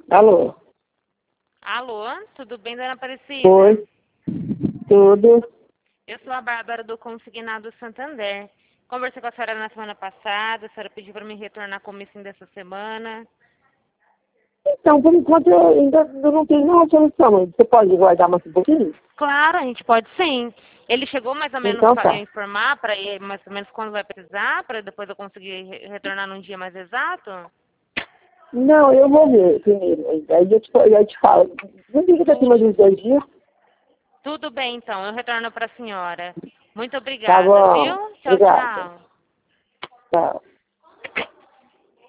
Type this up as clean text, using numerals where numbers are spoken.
Alô? Alô, tudo bem, dona Aparecida? Oi, tudo. Eu sou a Bárbara do Consignado Santander. Conversei com a senhora na semana passada, a senhora pediu para me retornar com o comecinho dessa semana. Então, por enquanto, eu ainda não tenho nenhuma solução. Você pode guardar mais um pouquinho? Claro, a gente pode sim. Ele chegou mais ou menos Então para tá. informar, para mais ou menos quando vai precisar, para depois eu conseguir retornar num dia mais exato? Não, eu vou ver primeiro. Aí eu te falo. Não liga daqui mais uns 2 dias. Tudo bem, então, eu retorno para a senhora. Muito Tá obrigada, bom. viu? Tchau, Obrigada. tchau. Tchau.